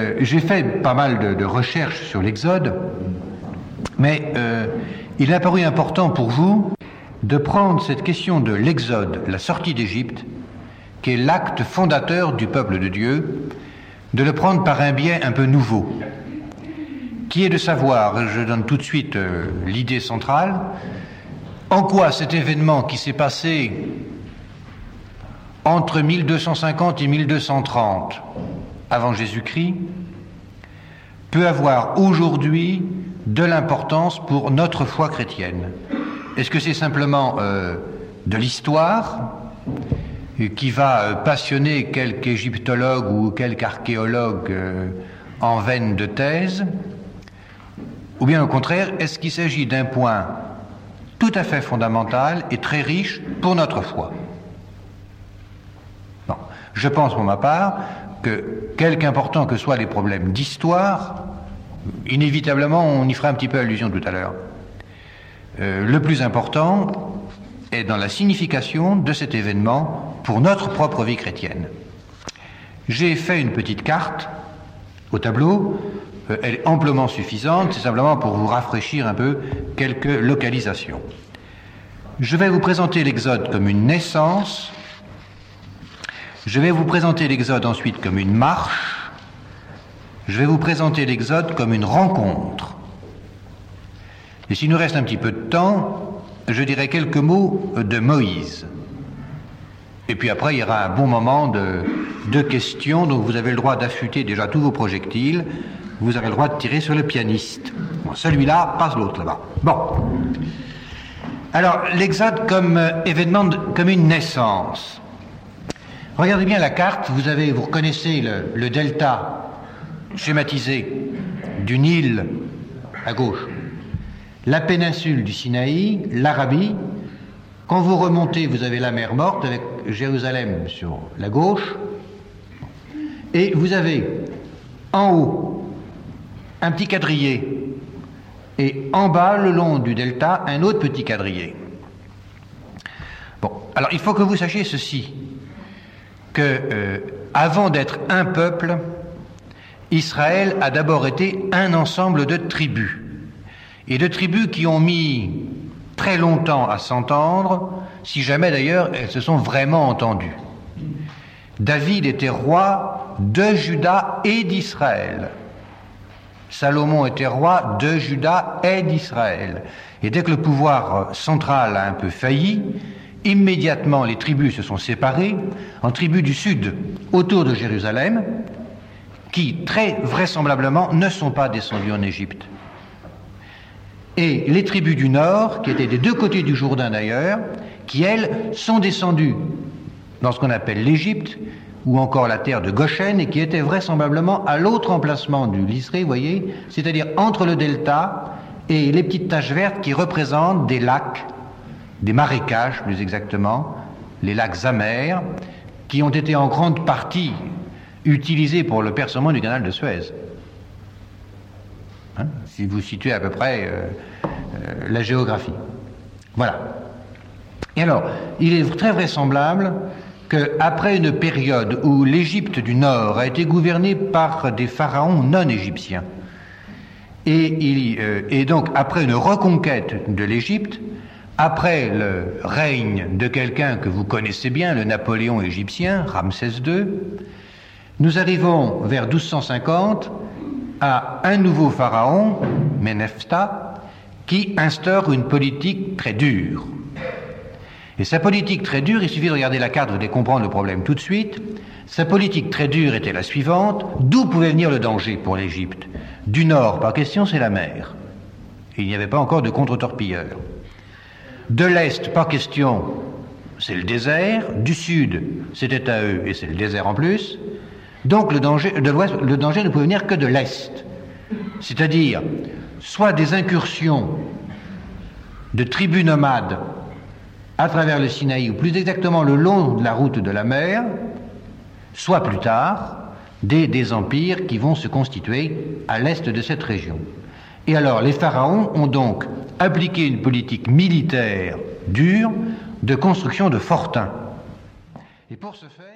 j'ai fait pas mal de recherches sur l'Exode, mais il a paru important pour vous de prendre cette question de l'Exode, la sortie d'Égypte, qui est l'acte fondateur du peuple de Dieu, de le prendre par un biais un peu nouveau, qui est de savoir, je donne tout de suite l'idée centrale, en quoi cet événement qui s'est passé entre 1250 et 1230 avant Jésus-Christ peut avoir aujourd'hui de l'importance pour notre foi chrétienne. Est-ce que c'est simplement de l'histoire qui va passionner quelque égyptologue ou quelque archéologue en veine de thèse, ou bien au contraire, est-ce qu'il s'agit d'un point tout à fait fondamental et très riche pour notre foi? Bon, je pense pour ma part que, quelque important que soient les problèmes d'histoire, inévitablement on y fera un petit peu allusion tout à l'heure, le plus important est dans la signification de cet événement pour notre propre vie chrétienne. J'ai fait une petite carte au tableau, elle est amplement suffisante, c'est simplement pour vous rafraîchir un peu quelques localisations. Je vais vous présenter l'Exode comme une naissance, je vais vous présenter l'Exode ensuite comme une marche, je vais vous présenter l'Exode comme une rencontre. Et s'il nous reste un petit peu de temps, je dirai quelques mots de Moïse. Et puis après, il y aura un bon moment de questions, donc vous avez le droit d'affûter déjà tous vos projectiles, vous aurez le droit de tirer sur le pianiste. Bon, celui-là passe l'autre là-bas. Bon. Alors, l'Exode comme événement, comme une naissance. Regardez bien la carte, vous reconnaissez le delta schématisé du Nil à gauche, la péninsule du Sinaï, l'Arabie. Quand vous remontez, vous avez la mer Morte avec Jérusalem sur la gauche, et vous avez en haut un petit quadrillé, et en bas, le long du delta, un autre petit quadrillé. Bon, alors il faut que vous sachiez ceci, que avant d'être un peuple, Israël a d'abord été un ensemble de tribus, et de tribus qui ont mis très longtemps à s'entendre, si jamais d'ailleurs elles se sont vraiment entendues. David était roi de Juda et d'Israël. Salomon était roi de Juda et d'Israël. Et dès que le pouvoir central a un peu failli, immédiatement les tribus se sont séparées en tribus du sud, autour de Jérusalem, qui très vraisemblablement ne sont pas descendues en Égypte. Et les tribus du nord, qui étaient des deux côtés du Jourdain d'ailleurs, qui elles sont descendues dans ce qu'on appelle l'Égypte, ou encore la terre de Goshen, et qui étaient vraisemblablement à l'autre emplacement du Lycée, vous voyez, c'est-à-dire entre le delta et les petites taches vertes qui représentent des lacs, des marécages plus exactement, les lacs amers, qui ont été en grande partie utilisés pour le percement du canal de Suez. Hein, si vous situez à peu près la géographie. Voilà. Et alors, il est très vraisemblable qu'après une période où l'Égypte du Nord a été gouvernée par des pharaons non égyptiens, et donc après une reconquête de l'Égypte, après le règne de quelqu'un que vous connaissez bien, le Napoléon égyptien, Ramsès II, nous arrivons vers 1250 à un nouveau pharaon, Ménephta, qui instaure une politique très dure. Et sa politique très dure, il suffit de regarder la carte, vous allez comprendre le problème tout de suite. Sa politique très dure était la suivante. D'où pouvait venir le danger pour l'Égypte? Du nord, par question, c'est la mer. Et il n'y avait pas encore de contre-torpilleurs. De l'est, par question, c'est le désert. Du sud, c'était à eux, et c'est le désert en plus. Donc le danger de l'ouest, le danger ne pouvait venir que de l'est. C'est-à-dire, soit des incursions de tribus nomades à travers le Sinaï, ou plus exactement le long de la route de la mer, soit plus tard, des empires qui vont se constituer à l'est de cette région. Et alors, les pharaons ont donc appliqué une politique militaire dure de construction de fortins. Et pour ce faire,